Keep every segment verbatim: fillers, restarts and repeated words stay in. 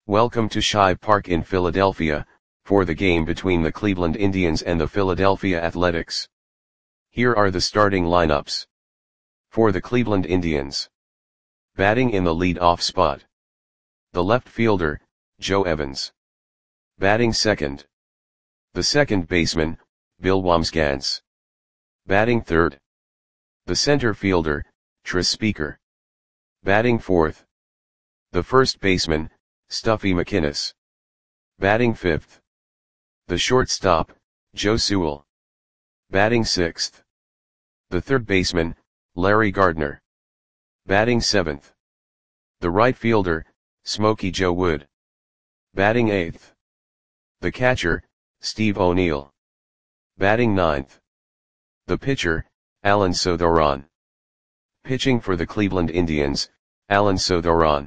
Welcome to Shive Park in Philadelphia, for the game between the Cleveland Indians and the Philadelphia Athletics. Here are the starting lineups. For the Cleveland Indians. Batting in the lead-off spot. The left fielder, Joe Evans. Batting second. The second baseman, Bill Wambsgans. Batting third. The center fielder, Tris Speaker. Batting fourth. The first baseman, Stuffy McInnis. Batting fifth. The shortstop, Joe Sewell. Batting sixth. The third baseman, Larry Gardner. Batting seventh. The right fielder, Smokey Joe Wood. Batting eighth. The catcher, Steve O'Neill. Batting ninth. The pitcher, Alan Sothoron. Pitching for the Cleveland Indians, Alan Sothoron.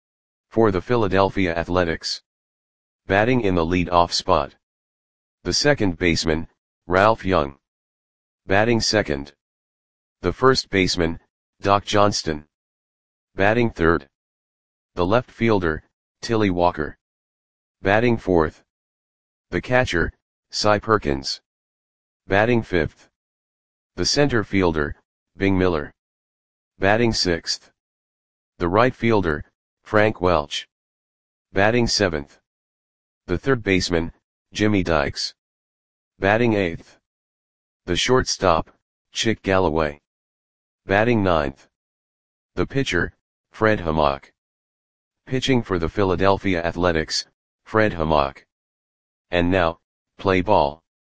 For the Philadelphia Athletics. Batting in the lead-off spot. The second baseman, Ralph Young. Batting second. The first baseman, Doc Johnston. Batting third. The left fielder, Tilly Walker. Batting fourth. The catcher, Cy Perkins. Batting fifth. The center fielder, Bing Miller. Batting sixth. The right fielder, Frank Welch. Batting seventh. The third baseman, Jimmy Dykes. Batting eighth. The shortstop, Chick Galloway. Batting ninth. The pitcher, Fred Hammock. Pitching for the Philadelphia Athletics, Fred Hammock. And now, play ball.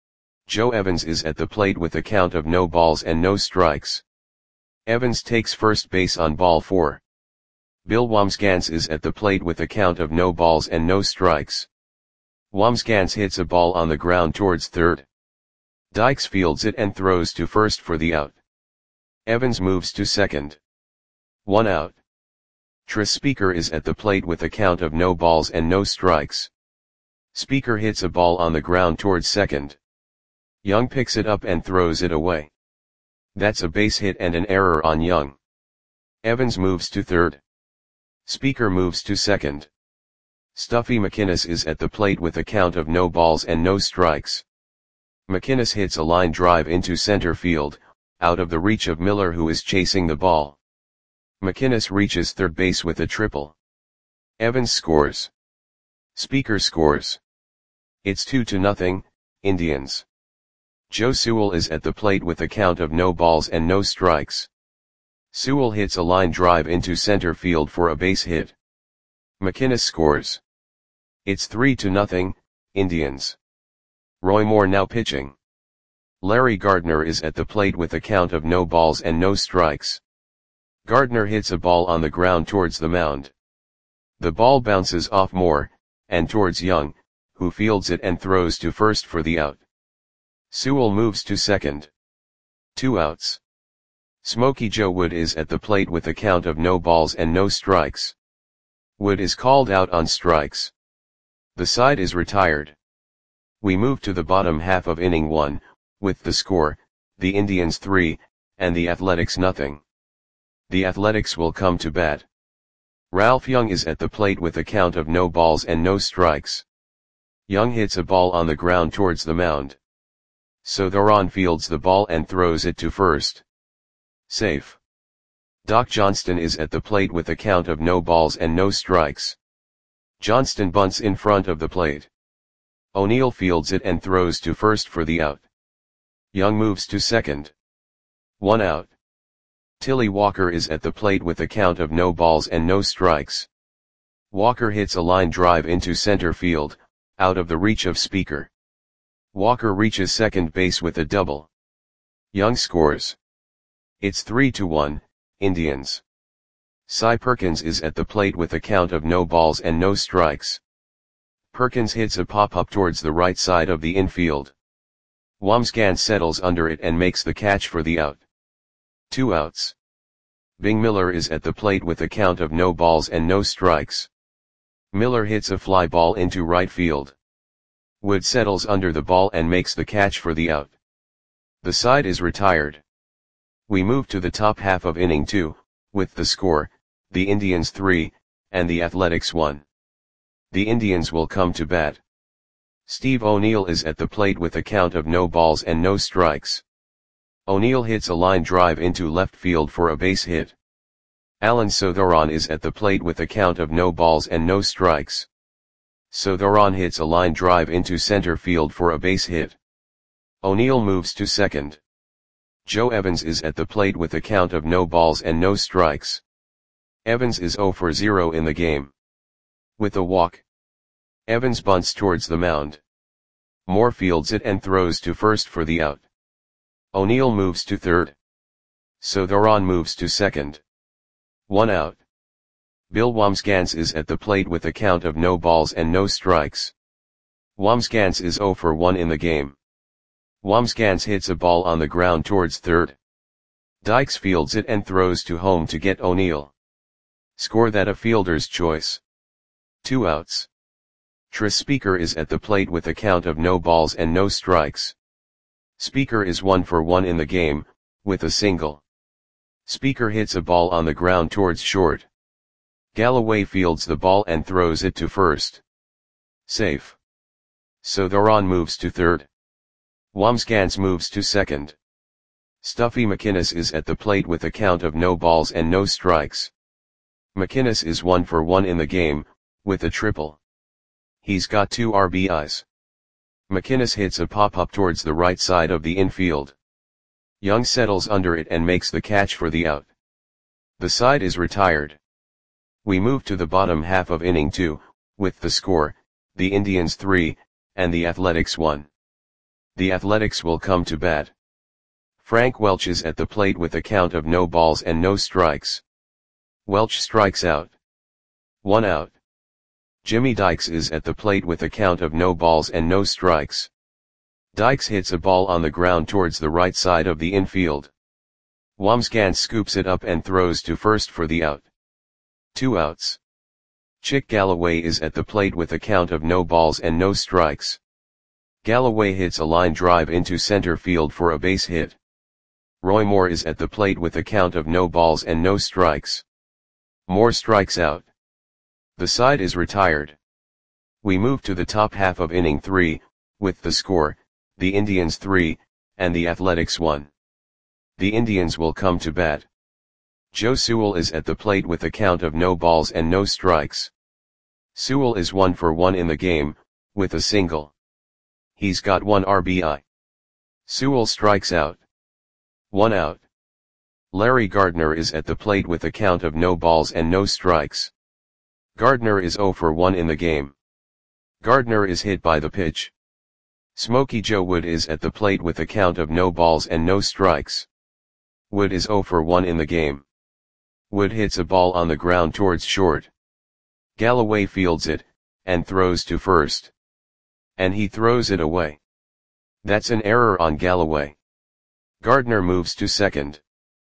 Joe Evans is at the plate with a count of no balls and no strikes. Evans takes first base on ball four. Bill Wambsgans is at the plate with a count of no balls and no strikes. Wambsgans hits a ball on the ground towards third. Dykes fields it and throws to first for the out. Evans moves to second. One out. Tris Speaker is at the plate with a count of no balls and no strikes. Speaker hits a ball on the ground towards second. Young picks it up and throws it away. That's a base hit and an error on Young. Evans moves to third. Speaker moves to second. Stuffy McInnis is at the plate with a count of no balls and no strikes. McInnis hits a line drive into center field, out of the reach of Miller who is chasing the ball. McInnis reaches third base with a triple. Evans scores. Speaker scores. It's two to nothing, Indians. Joe Sewell is at the plate with a count of no balls and no strikes. Sewell hits a line drive into center field for a base hit. McInnis scores. It's three to nothing, Indians. Roy Moore now pitching. Larry Gardner is at the plate with a count of no balls and no strikes. Gardner hits a ball on the ground towards the mound. The ball bounces off Moore, and towards Young, who fields it and throws to first for the out. Sewell moves to second. Two outs. Smokey Joe Wood is at the plate with a count of no balls and no strikes. Wood is called out on strikes. The side is retired. We move to the bottom half of inning one, with the score, the Indians three, and the Athletics nothing. The Athletics will come to bat. Ralph Young is at the plate with a count of no balls and no strikes. Young hits a ball on the ground towards the mound. Sothoron fields the ball and throws it to first. Safe. Doc Johnston is at the plate with a count of no balls and no strikes. Johnston bunts in front of the plate. O'Neill fields it and throws to first for the out. Young moves to second. One out. Tilly Walker is at the plate with a count of no balls and no strikes. Walker hits a line drive into center field, out of the reach of Speaker. Walker reaches second base with a double. Young scores. It's three to one, Indians. Cy Perkins is at the plate with a count of no balls and no strikes. Perkins hits a pop-up towards the right side of the infield. Wambsgans settles under it and makes the catch for the out. Two outs. Bing Miller is at the plate with a count of no balls and no strikes. Miller hits a fly ball into right field. Wood settles under the ball and makes the catch for the out. The side is retired. We move to the top half of inning two, with the score, the Indians three, and the Athletics one. The Indians will come to bat. Steve O'Neill is at the plate with a count of no balls and no strikes. O'Neill hits a line drive into left field for a base hit. Alan Sothoron is at the plate with a count of no balls and no strikes. Sothoron hits a line drive into center field for a base hit. O'Neill moves to second. Joe Evans is at the plate with a count of no balls and no strikes. Evans is zero for zero in the game. With a walk, Evans bunts towards the mound. Moore fields it and throws to first for the out. O'Neill moves to third. Sothoron moves to second. One out. Bill Wambsgans is at the plate with a count of no balls and no strikes. Wambsgans is zero for one in the game. Wambsgans hits a ball on the ground towards third. Dykes fields it and throws to home to get O'Neill. Score that a fielder's choice. Two outs. Tris Speaker is at the plate with a count of no balls and no strikes. Speaker is one for one in the game, with a single. Speaker hits a ball on the ground towards short. Galloway fields the ball and throws it to first. Safe. Sothoron moves to third. Wambsgans moves to second. Stuffy McInnes is at the plate with a count of no balls and no strikes. McInnes is one for one in the game, with a triple. He's got two R B Is. McInnes hits a pop-up towards the right side of the infield. Young settles under it and makes the catch for the out. The side is retired. We move to the bottom half of inning two, with the score, the Indians three, and the Athletics one. The Athletics will come to bat. Frank Welch is at the plate with a count of no balls and no strikes. Welch strikes out. One out. Jimmy Dykes is at the plate with a count of no balls and no strikes. Dykes hits a ball on the ground towards the right side of the infield. Wambsgans scoops it up and throws to first for the out. Two outs. Chick Galloway is at the plate with a count of no balls and no strikes. Galloway hits a line drive into center field for a base hit. Roy Moore is at the plate with a count of no balls and no strikes. Moore strikes out. The side is retired. We move to the top half of inning three, with the score, the Indians three, and the Athletics one. The Indians will come to bat. Joe Sewell is at the plate with a count of no balls and no strikes. Sewell is one for one in the game, with a single. He's got one R B I. Sewell strikes out. One out. Larry Gardner is at the plate with a count of no balls and no strikes. Gardner is zero for one in the game. Gardner is hit by the pitch. Smokey Joe Wood is at the plate with a count of no balls and no strikes. Wood is zero for one in the game. Wood hits a ball on the ground towards short. Galloway fields it, and throws to first. And he throws it away. That's an error on Galloway. Gardner moves to second.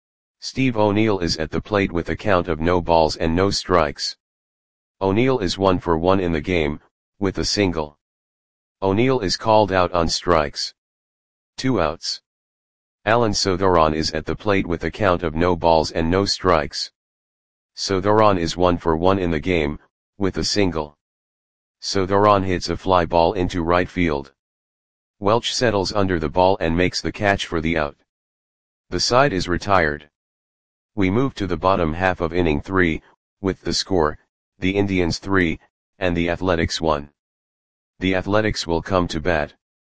Steve O'Neill is at the plate with a count of no balls and no strikes. O'Neill is one for one in the game, with a single. O'Neill is called out on strikes. Two outs. Alan Sothoron is at the plate with a count of no balls and no strikes. Sothoron is one for one in the game, with a single. Sothoron hits a fly ball into right field. Welch settles under the ball and makes the catch for the out. The side is retired. We move to the bottom half of inning three, with the score, the Indians three, and the Athletics one. The Athletics will come to bat.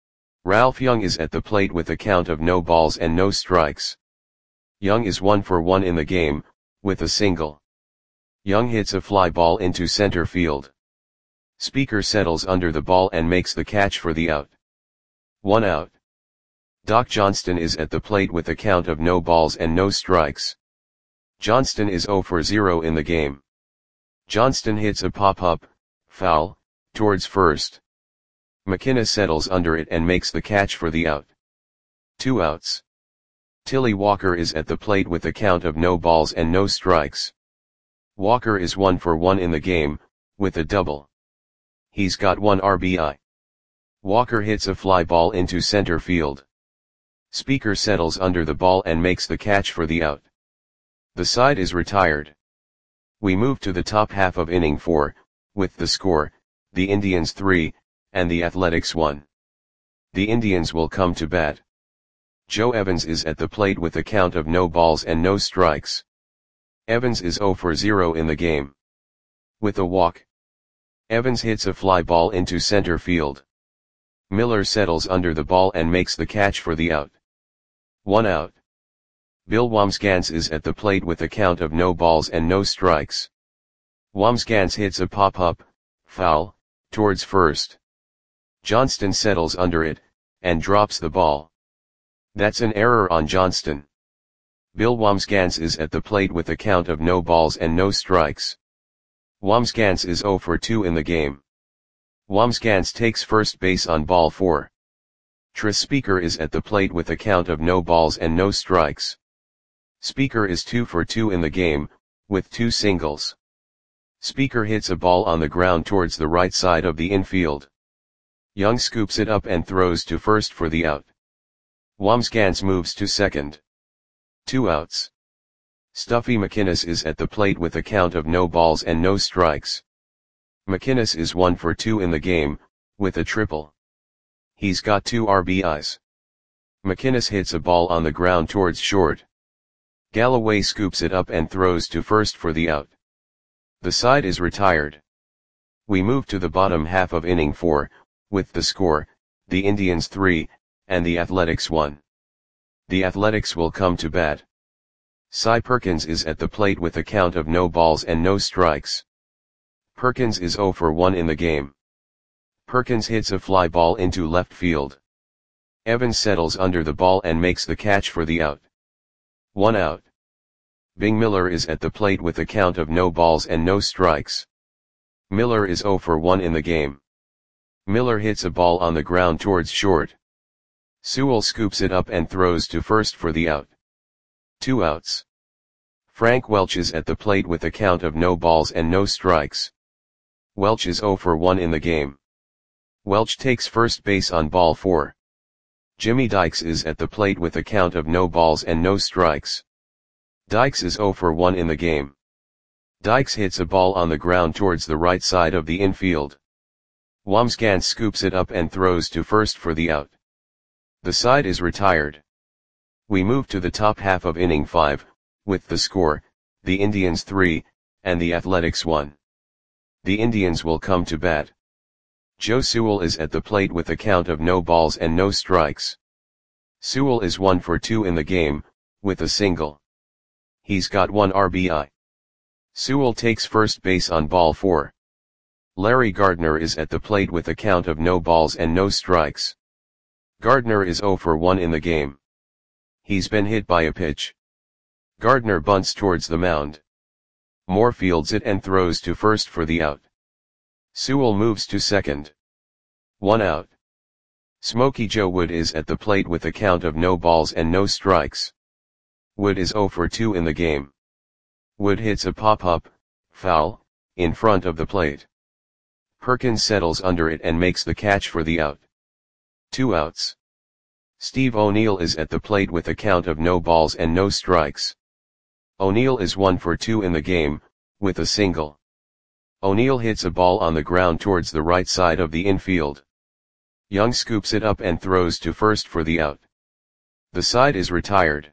Ralph Young is at the plate with a count of no balls and no strikes. Young is one for one in the game, with a single. Young hits a fly ball into center field. Speaker settles under the ball and makes the catch for the out. One out. Doc Johnston is at the plate with a count of no balls and no strikes. Johnston is zero for zero in the game. Johnston hits a pop-up, foul, towards first. McInnes settles under it and makes the catch for the out. Two outs. Tilly Walker is at the plate with a count of no balls and no strikes. Walker is one for one in the game, with a double. He's got one R B I. Walker hits a fly ball into center field. Speaker settles under the ball and makes the catch for the out. The side is retired. We move to the top half of inning four, with the score, the Indians three, and the Athletics one. The Indians will come to bat. Joe Evans is at the plate with a count of no balls and no strikes. Evans is zero for zero in the game. With a walk, Evans hits a fly ball into center field. Miller settles under the ball and makes the catch for the out. One out. Bill Wambsgans is at the plate with a count of no balls and no strikes. Wambsgans hits a pop-up, foul, towards first. Johnston settles under it, and drops the ball. That's an error on Johnston. Bill Wambsgans is at the plate with a count of no balls and no strikes. Wambsgans is zero for two in the game. Wambsgans takes first base on ball four. Tris Speaker is at the plate with a count of no balls and no strikes. Speaker is two for two in the game, with two singles. Speaker hits a ball on the ground towards the right side of the infield. Young scoops it up and throws to first for the out. Wambsgans moves to second. Two outs. Stuffy McInnes is at the plate with a count of no balls and no strikes. McInnes is one for two in the game, with a triple. He's got two R B Is. McInnes hits a ball on the ground towards short. Galloway scoops it up and throws to first for the out. The side is retired. We move to the bottom half of inning four, with the score, the Indians three, and the Athletics one. The Athletics will come to bat. Cy Perkins is at the plate with a count of no balls and no strikes. Perkins is zero for one in the game. Perkins hits a fly ball into left field. Evans settles under the ball and makes the catch for the out. One out. Bing Miller is at the plate with a count of no balls and no strikes. Miller is zero for one in the game. Miller hits a ball on the ground towards short. Sewell scoops it up and throws to first for the out. Two outs. Frank Welch is at the plate with a count of no balls and no strikes. Welch is zero for one in the game. Welch takes first base on ball four. Jimmy Dykes is at the plate with a count of no balls and no strikes. Dykes is zero for one in the game. Dykes hits a ball on the ground towards the right side of the infield. Wambsgans scoops it up and throws to first for the out. The side is retired. We move to the top half of inning five, with the score, the Indians three, and the Athletics one. The Indians will come to bat. Joe Sewell is at the plate with a count of no balls and no strikes. Sewell is one for two in the game, with a single. He's got one R B I. Sewell takes first base on ball four. Larry Gardner is at the plate with a count of no balls and no strikes. Gardner is zero for one in the game. He's been hit by a pitch. Gardner bunts towards the mound. Moore fields it and throws to first for the out. Sewell moves to second. One out. Smokey Joe Wood is at the plate with a count of no balls and no strikes. Wood is zero for two in the game. Wood hits a pop-up, foul, in front of the plate. Perkins settles under it and makes the catch for the out. Two outs. Steve O'Neill is at the plate with a count of no balls and no strikes. O'Neill is one for two in the game, with a single. O'Neill hits a ball on the ground towards the right side of the infield. Young scoops it up and throws to first for the out. The side is retired.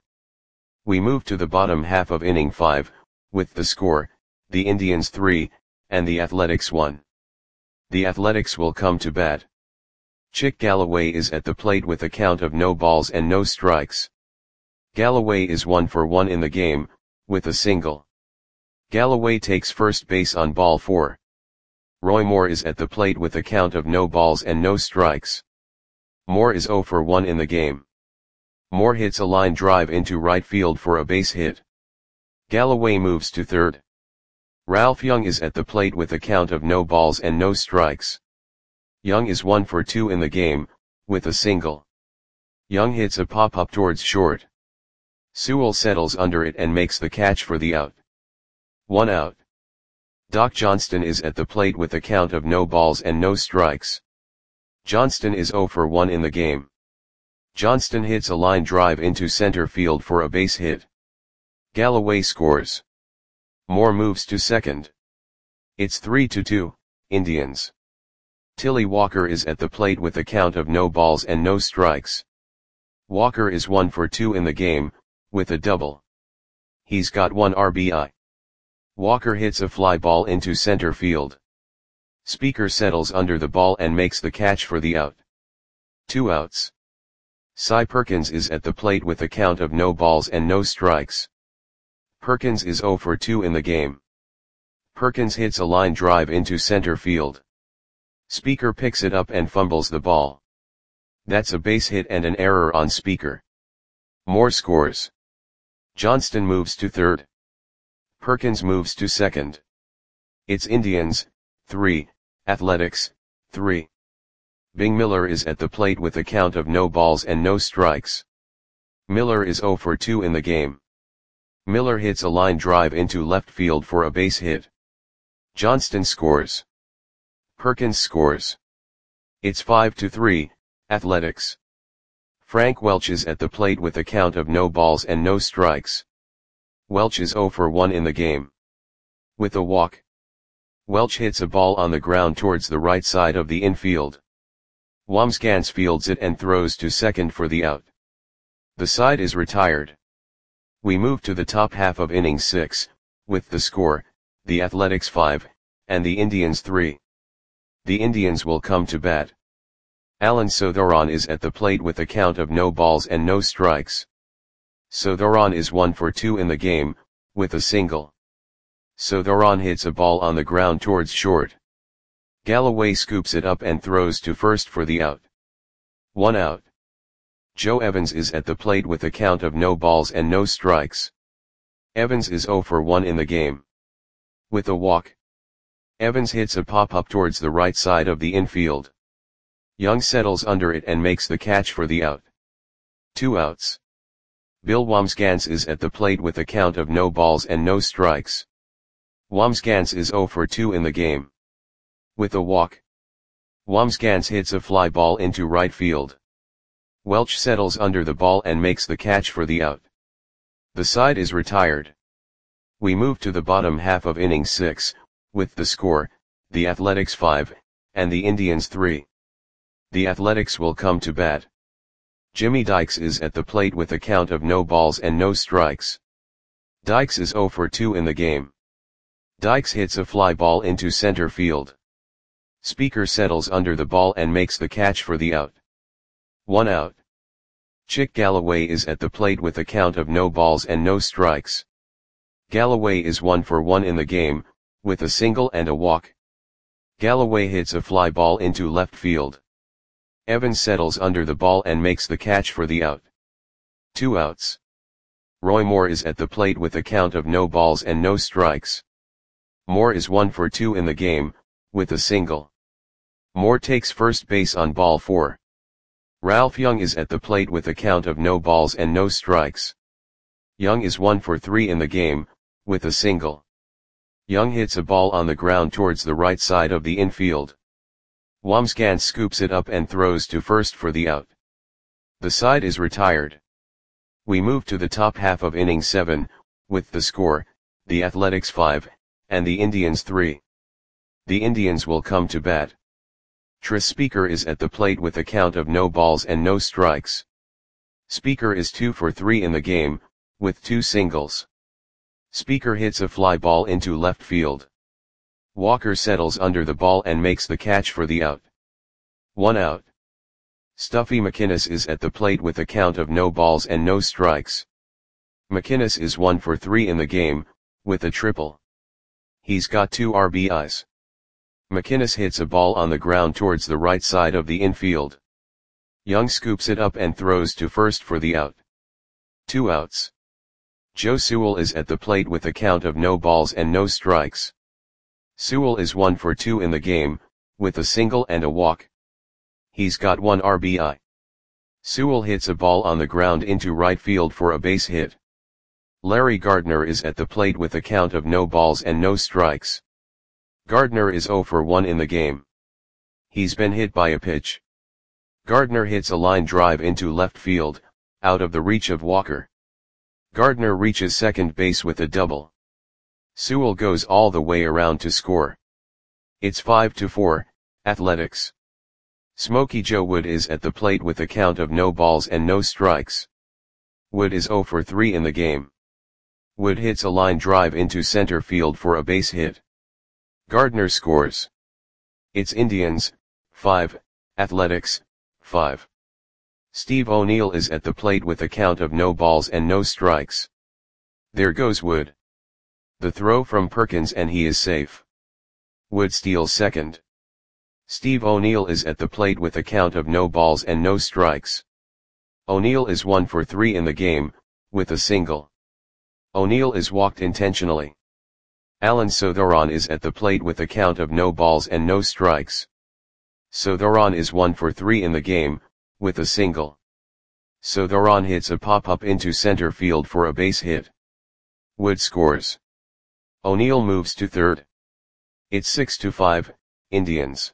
We move to the bottom half of inning five, with the score, the Indians three, and the Athletics one. The Athletics will come to bat. Chick Galloway is at the plate with a count of no balls and no strikes. Galloway is one for one in the game, with a single. Galloway takes first base on ball four. Roy Moore is at the plate with a count of no balls and no strikes. Moore is zero for one in the game. Moore hits a line drive into right field for a base hit. Galloway moves to third. Ralph Young is at the plate with a count of no balls and no strikes. Young is one for two in the game, with a single. Young hits a pop-up towards short. Sewell settles under it and makes the catch for the out. One out. Doc Johnston is at the plate with a count of no balls and no strikes. Johnston is zero for one in the game. Johnston hits a line drive into center field for a base hit. Galloway scores. Moore moves to second. It's three to two, Indians. Tilly Walker is at the plate with a count of no balls and no strikes. Walker is one for two in the game, with a double. He's got one R B I. Walker hits a fly ball into center field. Speaker settles under the ball and makes the catch for the out. Two outs. Cy Perkins is at the plate with a count of no balls and no strikes. Perkins is zero for two in the game. Perkins hits a line drive into center field. Speaker picks it up and fumbles the ball. That's a base hit and an error on Speaker. Moore scores. Johnston moves to third. Perkins moves to second. It's Indians, three, Athletics, three. Bing Miller is at the plate with a count of no balls and no strikes. Miller is zero for two in the game. Miller hits a line drive into left field for a base hit. Johnston scores. Perkins scores. It's five to three, Athletics. Frank Welch is at the plate with a count of no balls and no strikes. Welch is zero for one in the game. With a walk. Welch hits a ball on the ground towards the right side of the infield. Wamsgans fields it and throws to second for the out. The side is retired. We move to the top half of inning six, with the score, the Athletics five, and the Indians three. The Indians will come to bat. Alan Sothoron is at the plate with a count of no balls and no strikes. Sothoron is one for two in the game, with a single. Sothoron hits a ball on the ground towards short. Galloway scoops it up and throws to first for the out. One out. Joe Evans is at the plate with a count of no balls and no strikes. Evans is zero for one in the game. With a walk. Evans hits a pop-up towards the right side of the infield. Young settles under it and makes the catch for the out. Two outs. Bill Wamsgans is at the plate with a count of no balls and no strikes. Wamsgans is zero for two in the game. With a walk. Wamsgans hits a fly ball into right field. Welch settles under the ball and makes the catch for the out. The side is retired. We move to the bottom half of inning six, with the score, the Athletics five, and the Indians three. The Athletics will come to bat. Jimmy Dykes is at the plate with a count of no balls and no strikes. Dykes is zero for two in the game. Dykes hits a fly ball into center field. Speaker settles under the ball and makes the catch for the out. One out. Chick Galloway is at the plate with a count of no balls and no strikes. Galloway is one for one in the game, with a single and a walk. Galloway hits a fly ball into left field. Evans settles under the ball and makes the catch for the out. Two outs. Roy Moore is at the plate with a count of no balls and no strikes. Moore is one for two in the game, with a single. Moore takes first base on ball four. Ralph Young is at the plate with a count of no balls and no strikes. Young is one for three in the game, with a single. Young hits a ball on the ground towards the right side of the infield. Wamsgans scoops it up and throws to first for the out. The side is retired. We move to the top half of inning seven, with the score, the Athletics five, and the Indians three. The Indians will come to bat. Tris Speaker is at the plate with a count of no balls and no strikes. Speaker is two for three in the game, with two singles. Speaker hits a fly ball into left field. Walker settles under the ball and makes the catch for the out. One out. Stuffy McInnes is at the plate with a count of no balls and no strikes. McInnes is one for three in the game, with a triple. He's got two R B Is. McInnes hits a ball on the ground towards the right side of the infield. Young scoops it up and throws to first for the out. Two outs. Joe Sewell is at the plate with a count of no balls and no strikes. Sewell is one for two in the game, with a single and a walk. He's got one R B I. Sewell hits a ball on the ground into right field for a base hit. Larry Gardner is at the plate with a count of no balls and no strikes. Gardner is zero for one in the game. He's been hit by a pitch. Gardner hits a line drive into left field, out of the reach of Walker. Gardner reaches second base with a double. Sewell goes all the way around to score. It's five to four, Athletics. Smokey Joe Wood is at the plate with a count of no balls and no strikes. Wood is zero for three in the game. Wood hits a line drive into center field for a base hit. Gardner scores. It's Indians, five, Athletics, five. Steve O'Neill is at the plate with a count of no balls and no strikes. There goes Wood. The throw from Perkins and he is safe. Wood steals second. Steve O'Neill is at the plate with a count of no balls and no strikes. O'Neill is one for three in the game, with a single. O'Neill is walked intentionally. Alan Sothoron is at the plate with a count of no balls and no strikes. Sothoron is one for three in the game, with a single. Sothoron hits a pop-up into center field for a base hit. Wood scores. O'Neill moves to third. It's six to five, Indians.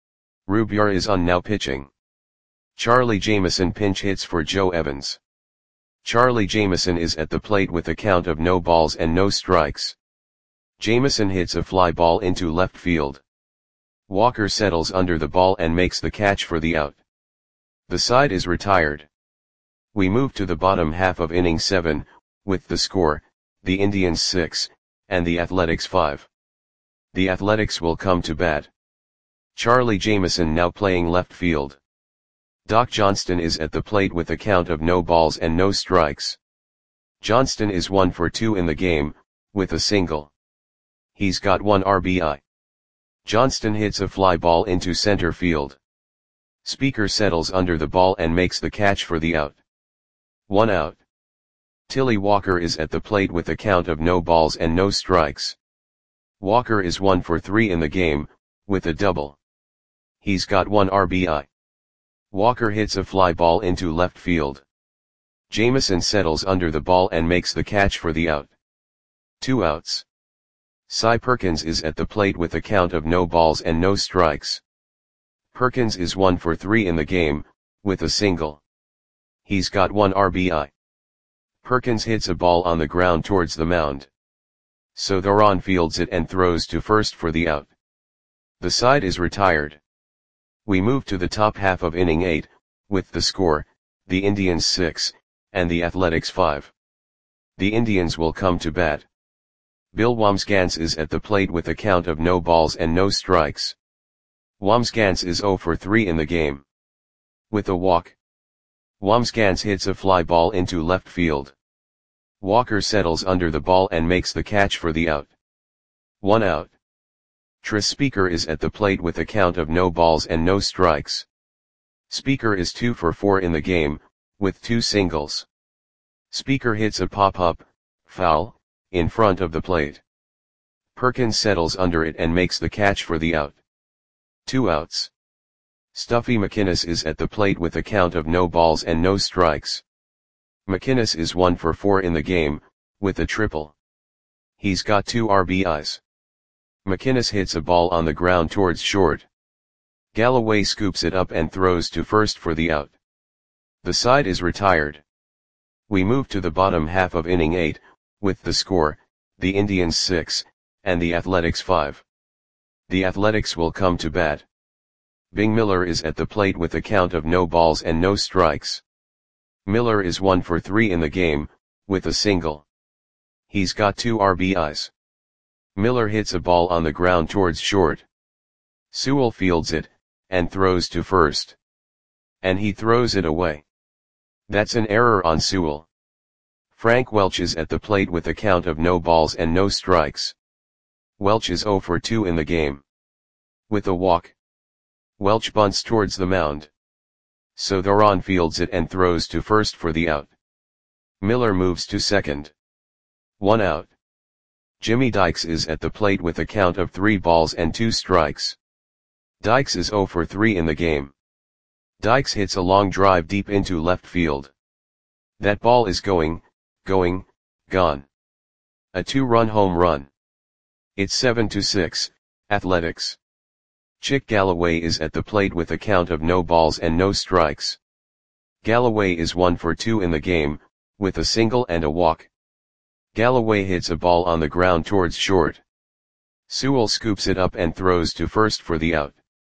Rubiar is on now pitching. Charlie Jameson pinch hits for Joe Evans. Charlie Jameson is at the plate with a count of no balls and no strikes. Jameson hits a fly ball into left field. Walker settles under the ball and makes the catch for the out. The side is retired. We move to the bottom half of inning seven, with the score, the Indians six, and the Athletics five. The Athletics will come to bat. Charlie Jameson now playing left field. Doc Johnston is at the plate with a count of no balls and no strikes. Johnston is one for two in the game, with a single. He's got one R B I. Johnston hits a fly ball into center field. Speaker settles under the ball and makes the catch for the out. One out. Tilly Walker is at the plate with a count of no balls and no strikes. Walker is one for three in the game, with a double. He's got one R B I. Walker hits a fly ball into left field. Jameson settles under the ball and makes the catch for the out. Two outs. Cy Perkins is at the plate with a count of no balls and no strikes. Perkins is one for three in the game, with a single. He's got one R B I. Perkins hits a ball on the ground towards the mound. Sothoron fields it and throws to first for the out. The side is retired. We move to the top half of inning eight, with the score, the Indians six, and the Athletics five. The Indians will come to bat. Bill Wambsgans is at the plate with a count of no balls and no strikes. Wambsgans is zero for three in the game. With a walk. Wambsgans hits a fly ball into left field. Walker settles under the ball and makes the catch for the out. One out. Tris Speaker is at the plate with a count of no balls and no strikes. Speaker is two for four in the game, with two singles. Speaker hits a pop-up, foul, in front of the plate. Perkins settles under it and makes the catch for the out. Two outs. Stuffy McInnes is at the plate with a count of no balls and no strikes. McInnes is one for four in the game, with a triple. He's got two R B Is. McInnes hits a ball on the ground towards short. Galloway scoops it up and throws to first for the out. The side is retired. We move to the bottom half of inning eight, with the score, the Indians six, and the Athletics five. The Athletics will come to bat. Bing Miller is at the plate with a count of no balls and no strikes. Miller is one for three in the game, with a single. He's got two R B Is. Miller hits a ball on the ground towards short. Sewell fields it, and throws to first. And he throws it away. That's an error on Sewell. Frank Welch is at the plate with a count of no balls and no strikes. Welch is zero for two in the game. With a walk. Welch bunts towards the mound. Sothoron fields it and throws to first for the out. Miller moves to second. One out. Jimmy Dykes is at the plate with a count of three balls and two strikes. Dykes is zero for three in the game. Dykes hits a long drive deep into left field. That ball is going, going, gone. A two-run home run. It's seven to six, Athletics. Chick Galloway is at the plate with a count of no balls and no strikes. Galloway is one for two in the game, with a single and a walk. Galloway hits a ball on the ground towards short. Sewell scoops it up and throws to first for the out.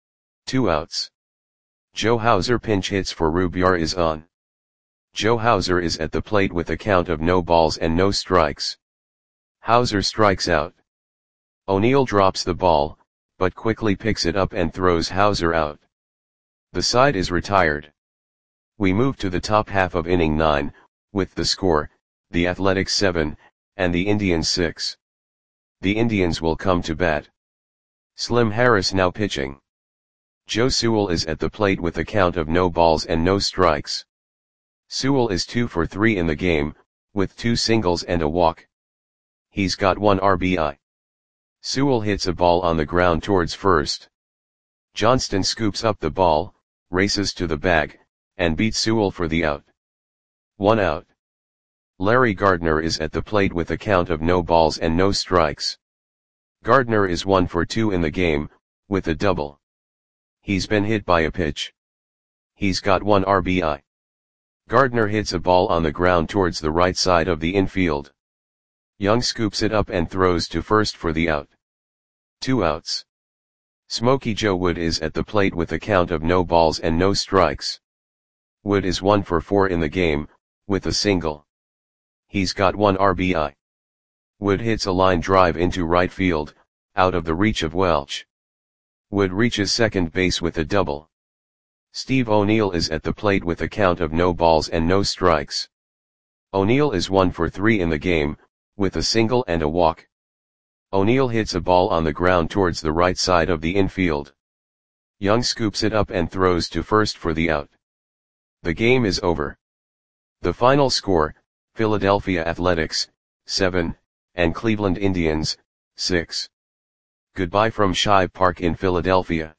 Two outs. Joe Hauser pinch hits for Rubiar is on. Joe Hauser is at the plate with a count of no balls and no strikes. Hauser strikes out. O'Neill drops the ball, but quickly picks it up and throws Hauser out. The side is retired. We move to the top half of inning nine, with the score, the Athletics seven, and the Indians six. The Indians will come to bat. Slim Harris now pitching. Joe Sewell is at the plate with a count of no balls and no strikes. Sewell is two for three in the game, with two singles and a walk. He's got one R B I. Sewell hits a ball on the ground towards first. Johnston scoops up the ball, races to the bag, and beats Sewell for the out. One out. Larry Gardner is at the plate with a count of no balls and no strikes. Gardner is one for two in the game, with a double. He's been hit by a pitch. He's got one R B I. Gardner hits a ball on the ground towards the right side of the infield. Young scoops it up and throws to first for the out. Two outs. Smokey Joe Wood is at the plate with a count of no balls and no strikes. Wood is one for four in the game, with a single. He's got one R B I. Wood hits a line drive into right field, out of the reach of Welch. Wood reaches second base with a double. Steve O'Neill is at the plate with a count of no balls and no strikes. O'Neill is one for three in the game, with a single and a walk. O'Neill hits a ball on the ground towards the right side of the infield. Young scoops it up and throws to first for the out. The game is over. The final score, Philadelphia Athletics, seven, and Cleveland Indians, six. Goodbye from Shive Park in Philadelphia.